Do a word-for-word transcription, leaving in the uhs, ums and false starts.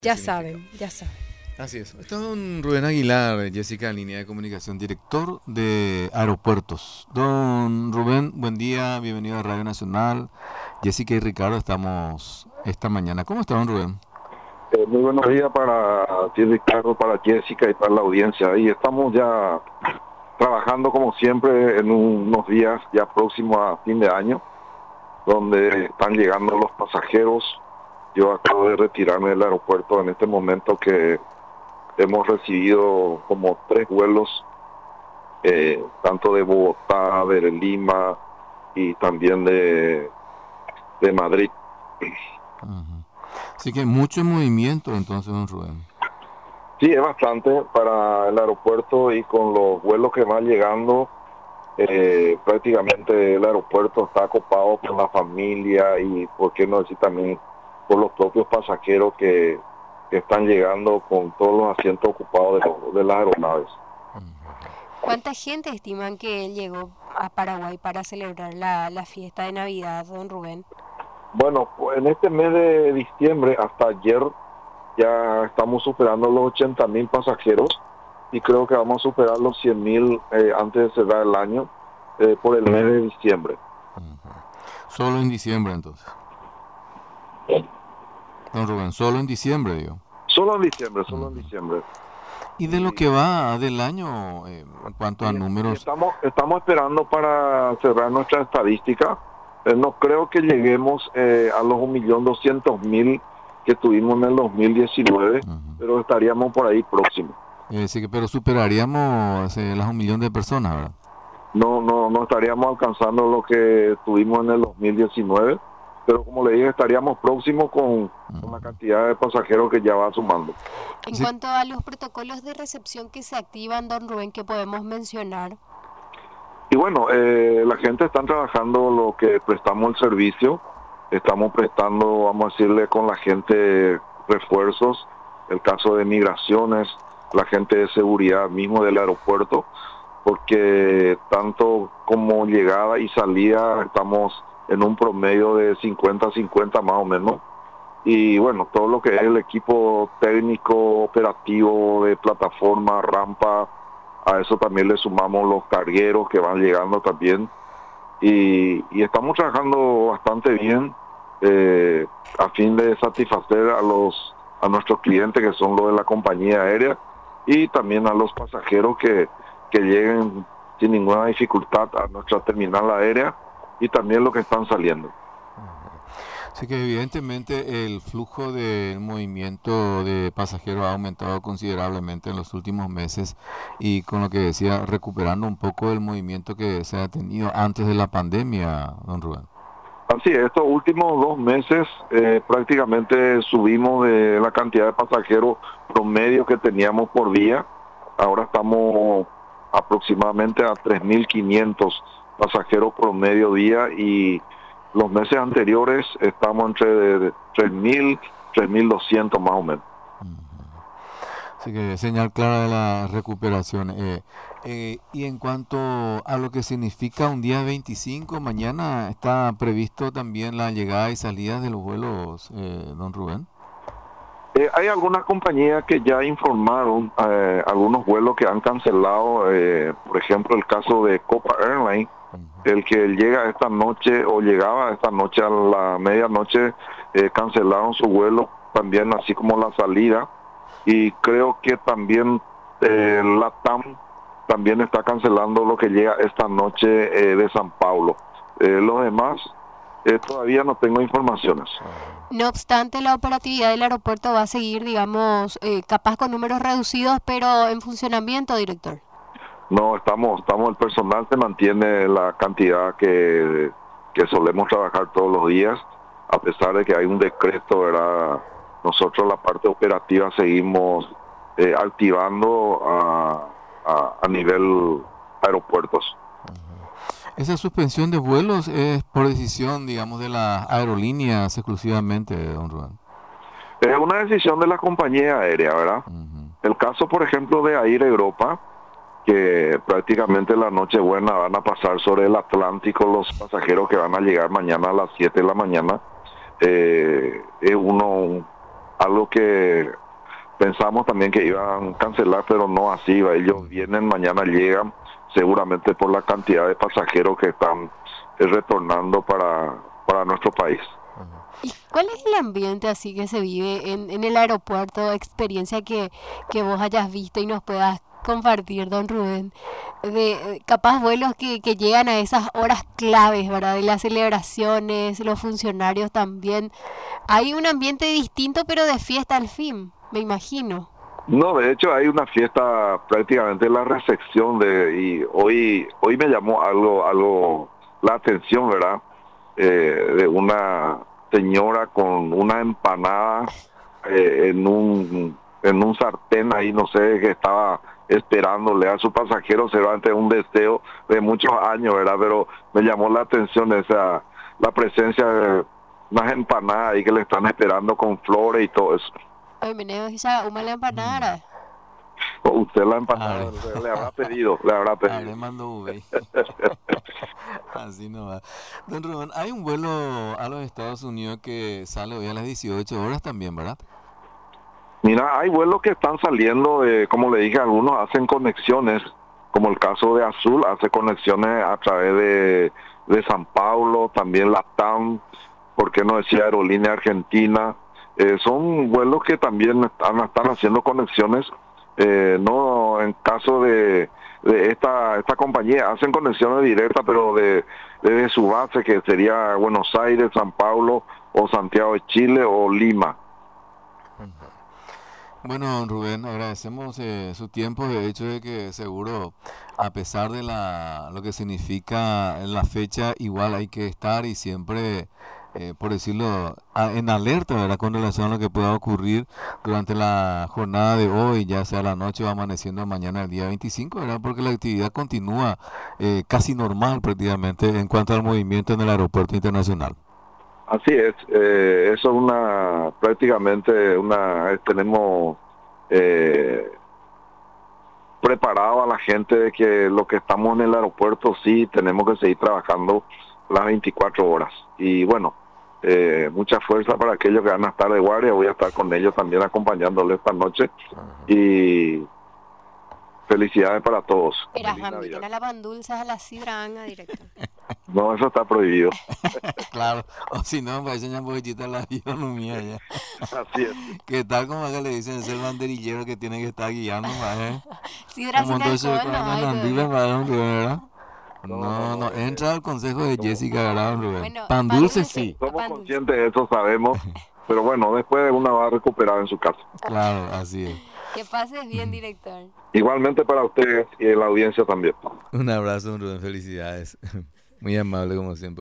Ya saben, ya saben. Así es. Está don Rubén Aguilar, Jessica, línea de comunicación, director de aeropuertos. Don Rubén, buen día, bienvenido a Radio Nacional. Jessica y Ricardo estamos esta mañana. ¿Cómo está, don Rubén? Eh, muy buenos días para ti, Ricardo, para Jessica y para la audiencia. Y estamos ya trabajando como siempre en unos días ya próximos a fin de año, donde están llegando los pasajeros. Yo acabo de retirarme del aeropuerto en este momento que hemos recibido como tres vuelos, eh, tanto de Bogotá, de Lima y también de, de Madrid. Uh-huh. Así que mucho movimiento entonces, don Rubén. Sí, es bastante para el aeropuerto y con los vuelos que van llegando, eh, prácticamente el aeropuerto está copado por la familia y, por qué no decir también, por los propios pasajeros que, que están llegando con todos los asientos ocupados de, los, de las aeronaves. ¿Cuánta gente estiman que llegó a Paraguay para celebrar la, la fiesta de Navidad, don Rubén? Bueno, pues en este mes de diciembre, hasta ayer, ya estamos superando los ochenta mil pasajeros y creo que vamos a superar los cien mil eh, antes de cerrar el año eh, por el mes de diciembre. Uh-huh. Solo en diciembre entonces. Don Rubén, solo en diciembre, digo. Solo en diciembre, solo uh-huh. en diciembre. ¿Y de lo que va del año eh, en cuanto a y, números? Y estamos, estamos esperando para cerrar nuestra estadística. Eh, no creo que lleguemos eh, a los un millón doscientos mil que tuvimos en el dos mil diecinueve, uh-huh. pero estaríamos por ahí próximo. Eh, sí, pero superaríamos eh, las un millón de personas, ¿verdad? No, no, no estaríamos alcanzando lo que tuvimos en el dos mil diecinueve, pero como le dije, estaríamos próximos con, uh-huh. con la cantidad de pasajeros que ya va sumando. En sí. cuanto a los protocolos de recepción que se activan, don Rubén, ¿qué podemos mencionar? Y bueno, eh, la gente está trabajando lo que prestamos el servicio. Estamos prestando, vamos a decirle, con la gente refuerzos, el caso de migraciones, la gente de seguridad mismo del aeropuerto, porque tanto como llegada y salida estamos en un promedio de cincuenta a cincuenta más o menos. Y bueno, todo lo que es el equipo técnico, operativo, de plataforma, rampa, a eso también le sumamos los cargueros que van llegando también. Y, y estamos trabajando bastante bien eh, a fin de satisfacer a los a nuestros clientes, que son los de la compañía aérea, y también a los pasajeros que, que lleguen sin ninguna dificultad a nuestra terminal aérea, y también los que están saliendo. Así que evidentemente el flujo del movimiento de pasajeros ha aumentado considerablemente en los últimos meses, y con lo que decía, recuperando un poco el movimiento que se ha tenido antes de la pandemia, don Rubén. Así es, estos últimos dos meses eh, prácticamente subimos de la cantidad de pasajeros promedio que teníamos por día. Ahora estamos aproximadamente a tres mil quinientos pasajeros promedio día, y los meses anteriores estamos entre tres mil, tres mil doscientos más o menos. Así que señal clara de la recuperación. Eh, eh, y en cuanto a lo que significa un día veinticinco, mañana está previsto también la llegada y salida de los vuelos, eh, don Rubén. Eh, hay algunas compañías que ya informaron eh, algunos vuelos que han cancelado, eh, por ejemplo el caso de Copa Airlines, el que llega esta noche o llegaba esta noche a la medianoche, eh, cancelaron su vuelo también, así como la salida, y creo que también eh, LATAM también está cancelando lo que llega esta noche eh, de San Paulo. Eh, los demás eh, todavía no tengo informaciones. No obstante, la operatividad del aeropuerto va a seguir, digamos, eh, capaz con números reducidos, pero en funcionamiento, director. No, estamos, estamos, el personal se mantiene la cantidad que, que solemos trabajar todos los días, a pesar de que hay un decreto, ¿verdad? Nosotros la parte operativa seguimos eh, activando a, a, a nivel aeropuertos. Esa suspensión de vuelos es por decisión, digamos, de las aerolíneas exclusivamente, don Rubén. Es una decisión de la compañía aérea, ¿verdad? Uh-huh. El caso, por ejemplo, de Air Europa, que prácticamente la noche buena van a pasar sobre el Atlántico los pasajeros que van a llegar mañana a las siete de la mañana, eh, es uno algo que pensamos también que iban a cancelar, pero no así, va. Ellos vienen, mañana llegan, seguramente por la cantidad de pasajeros que están eh, retornando para, para nuestro país. ¿Y cuál es el ambiente así que se vive en, en el aeropuerto? Experiencia que, que vos hayas visto y nos puedas compartir, don Rubén, de eh, capaz vuelos que, que llegan a esas horas claves, ¿verdad? De las celebraciones, los funcionarios también. Hay un ambiente distinto, pero de fiesta al fin, me imagino. No, de hecho hay una fiesta prácticamente la recepción de y hoy hoy me llamó algo algo la atención, ¿verdad? Eh, de una señora con una empanada eh, en un en un sartén ahí, no sé, que estaba esperándole a su pasajero, seguramente un deseo de muchos años, ¿verdad? Pero me llamó la atención esa la presencia de unas empanadas ahí que le están esperando con flores y todo eso. Ay, meneo, esa una la empanada. O usted la empanada Abre. le, le habrá pedido, le habrá Abre, pedido. mando V. Así no va. Don Rubén, hay un vuelo a los Estados Unidos que sale hoy a las dieciocho horas también, ¿verdad? Mira, hay vuelos que están saliendo, de, como le dije, algunos hacen conexiones, como el caso de Azul, hace conexiones a través de, de San Paulo, también la T A M, ¿por qué no decía Aerolínea Argentina? Eh, son vuelos que también están, están haciendo conexiones, eh, no en caso de, de esta esta compañía, hacen conexiones directas, pero de desde su base, que sería Buenos Aires, San Paulo, o Santiago de Chile, o Lima. Bueno, don Rubén, agradecemos eh, su tiempo, de hecho de que seguro, a pesar de la lo que significa la fecha, igual hay que estar y siempre, eh, por decirlo, a- en alerta, ¿verdad? Con relación a lo que pueda ocurrir durante la jornada de hoy, ya sea la noche o amaneciendo mañana el día veinticinco, ¿verdad? Porque la actividad continúa eh, casi normal prácticamente en cuanto al movimiento en el aeropuerto internacional. Así es, eh, eso es una, prácticamente una, eh, tenemos eh, preparado a la gente de que lo que estamos en el aeropuerto sí tenemos que seguir trabajando las veinticuatro horas. Y bueno, eh, mucha fuerza para aquellos que van a estar de guardia, voy a estar con ellos también acompañándoles esta noche. Y felicidades para todos. Era Feliz Hambi, Navidad. que no la pan dulces a la sidra, anga directo. No, eso está prohibido. Claro, o si no, me parece una poquitita la bionomía ya. Así es. ¿Qué tal como acá le dicen? Es el banderillero que tiene que estar guiando, ¿eh? Sidra Como sin entonces alcohol, con no hay Nandila, todavía. don Rubén, ¿verdad? No, No, no, no, no, eh, entra al consejo de como- Jessica, ¿verdad, don Rubén? Bueno, Pan pan dulce dulce. sí, Somos Pan dulce. conscientes de eso, sabemos, pero bueno, después uno va a recuperar en su casa. claro, así es. Que pases bien, director. Igualmente para ustedes y la audiencia también. Un abrazo, don Rubén, felicidades. Muy amable como siempre.